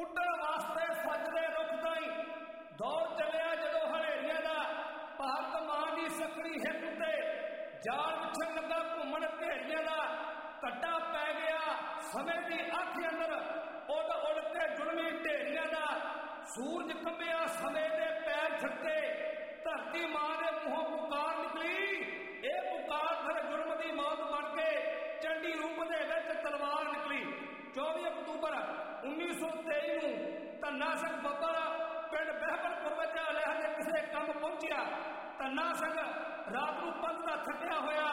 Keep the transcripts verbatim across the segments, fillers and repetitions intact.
ਉੱਡਣ ਵਾਸਤੇ ਸੱਜਦੇ ਰੁੱਖ ਤਾਈਂ ਦੌਰ ਚੱਲਿਆ ਜਦੋਂ ਹਨੇਰੀਆਂ ਦਾ। ਭਾਰਤ ਮਾਂ ਦੀ ਸਕੜੀ ਹਿੱਕ ਉੱਤੇ ਜਾਲ ਵਿਛਣ ਲੱਗਾ ਘੁੰਮਣ ਭੇੜੀਆਂ ਦਾ। ਘੱਟਾ ਪੈ ਗਿਆ ਸਮੇਂ ਦੀ ਅੱਖ ਅੰਦਰ ਉੱਡ ਉੱਡ ਕੇ ਜ਼ੁਲਮੀ ਢੇਰੀਆਂ ਦਾ। ਸੂਰਜ ਕੰਬਿਆ ਸਮੇਂ ਦੇ ਪੈਰ ਛੱਕੇ ਧਰਤੀ ਮਾਂ ਦੇ ਮੂੰਹੋਂ ਪੁਕਾਰ ਨਿਕਲੀ। ਇਹ ਪੁਕਾਰ ਫਿਰ ਜ਼ੁਲਮ ਦੀ ਮੌਤ ਬਣ ਕੇ ਚੰਡੀ ਰੂਪ ਦੇ ਵਿੱਚ ਤਲਵਾਰ ਨਿਕਲੀ। ਚੌਵੀ ਅਕਤੂਬਰ ਉੱਨੀ ਸੌ ਤੇਈ ਨੂੰ ਧੰਨਾ ਸਿੰਘ ਬੱਬਰ ਪਿੰਡ ਬਹਿਬਲਪੁਰ ਵਿੱਚ ਅਲੈਹ ਦੇ ਕਿਸੇ ਕੰਮ ਪਹੁੰਚਿਆ। ਧੰਨਾ ਸਿੰਘ ਰਾਤ ਨੂੰ ਪੰਧ ਦਾ ਥੱਕਿਆ ਹੋਇਆ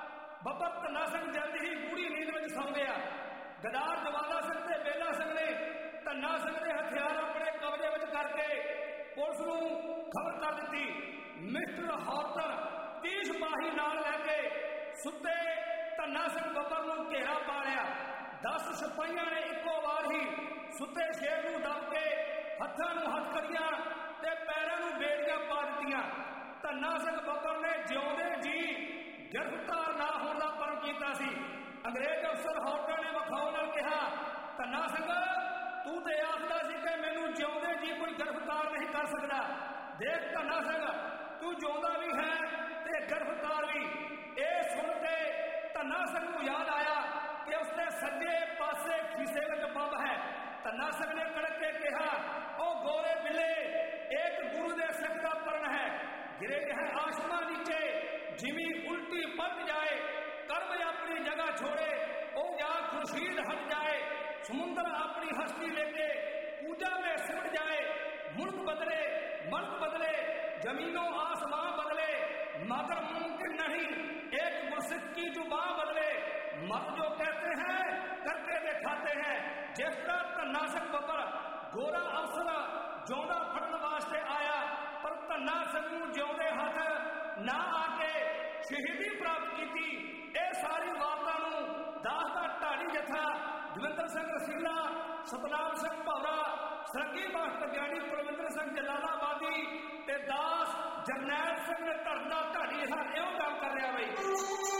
ਬੱਬਰ ਧੰਨਾ ਸਿੰਘ ਜਲਦੀ ਹੀ ਗੂੜੀ ਨੀਂਦ ਵਿੱਚ ਸੌਂ ਗਿਆ। ਗਦਾਰ ਜਵਾਲਾ ਸਿੰਘ ਤੇ ਬੇਲਾ ਸਿੰਘ ਨੇ ਧੰਨਾ ਸਿੰਘ ਦੇ ਹਥਿਆਰ ਆਪਣੇ ਕਬਜ਼ੇ ਵਿੱਚ ਕਰਕੇ ਪੁਲਿਸ ਨੂੰ ਖਬਰ ਕਰ ਦਿੱਤੀ। ਮਿਸਟਰ ਹੌਟਰ ਤੀਹ ਸਿਪਾਹੀ ਨਾਲ ਲੈ ਕੇ ਸੁੱਤੇ ਧੰਨਾ ਸਿੰਘ ਬੱਬਰ ਨੂੰ ਘੇਰਾ ਪਾ ਲਿਆ। ਦਸ ਸਿਪਾਹੀਆਂ ਨੇ ਇੱਕੋ ਵਾਰ ਹੀ ਸੁੱਤੇ ਸ਼ੇਰ ਨੂੰ ਦੱਬ ਕੇ ਹੱਥਾਂ ਨੂੰ ਹੱਥਕੜੀਆਂ ਤੇ ਪੈਰਾਂ ਨੂੰ ਬੇੜੀਆਂ ਪਾ ਦਿੱਤੀਆਂ। ਧੰਨਾ ਸਿੰਘ ਬੱਬਰ ਨੇ ਜਿਉਂਦੇ ਜੀ ਗ੍ਰਿਫਤਾਰ ਨਾ ਹੋਣ ਦਾ ਪਰਨ ਕੀਤਾ ਸੀ। ਅੰਗਰੇਜ਼ ਅਫਸਰ ਹੌਟਰ ਨੇ ਵਿਖਾਉ ਨਾਲ ਕਿਹਾ, ਧੰਨਾ ਸਿੰਘ ਤੂੰ ਤੇ ਆਖਦਾ ਸੀ ਕਿ ਮੈਨੂੰ ਜਿਉਂਦੇ ਜੀ ਕੋਈ ਗ੍ਰਿਫਤਾਰ ਨਹੀਂ ਕਰ ਸਕਦਾ। ਦੇਖ ਧੰਨਾ ਸਿੰਘ ਤੂੰ ਜਿਉਂਦਾ ਵੀ ਹੈ ਤੇ ਗ੍ਰਿਫਤਾਰ ਵੀ। ਇਹ ਸੁਣ ਕੇ ਧੰਨਾ ਸਿੰਘ ਨੂੰ ਯਾਦ ਆਇਆ ਕਿ ਉਸਦੇ ਸੱਜੇ ਪਾਸੇ ਖੀਸੇ ਵਿੱਚ ਬੰਬ ਹੈ। ਧੰਨਾ ਸਿੰਘ ਨੇ ਕੜਕ ਕੇ ਕਿਹਾ, ਉਹ ਗੋਰੇ ਬਿੱਲੇ ਇੱਕ ਗੁਰੂ ਦੇ ਸਿੱਖ ਦਾ ਪਰਨ ਹੈ। ਗਿਰੇ ਹੈ ਆਸ਼ਮਾਂ ਨੀਚੇ ਜਿਵੇਂ ਉਲਟੀ ਪਲਟ ਜਾਏ, ਕਰਮ ਆਪਣੀ ਜਗ੍ਹਾ ਛੋੜੇ ਉਹ ਜਾਂ ਖੁਰਸ਼ੀਦ हट जाए। समुद्र अपनी हस्ती लेके पूजा में सिमट जाए। मुल्क बदले मल्क बदले जमीनों आसमां बदले मगर मुमकिन नहीं एक मुर्शिद की जुबान बदले। मत जो कहते हैं करके दिखाते हैं। जिस तरह धन्ना सिंह बब्बर गोरा अफसर जिਉਂਦਾ फड़न वास्ते आया पर धन्ना सिंह नूं जिਉਂਦੇ हथ ना आके शहीदी प्राप्त की। ਇਹ सारी वारतां नूं दास दा ढाड़ी जथा ਦਵਿੰਦਰ ਸਿੰਘ ਰਸੀਲਾ, ਸਤਨਾਮ ਸਿੰਘ ਭੌਰਾ, ਸਰਗੀ ਮਾਸਟਰ ਗਿਆਨੀ ਕੁਲਵਿੰਦਰ ਸਿੰਘ ਜਲਾਲਾਬਾਦੀ ਤੇ ਦਾਸ ਜਰਨੈਲ ਸਿੰਘ ਨੇ ਧਰਦਾ ਢਾਡੀ ਹਰ ਇਉਂ ਕੰਮ ਕਰ ਰਿਹਾ ਬਈ।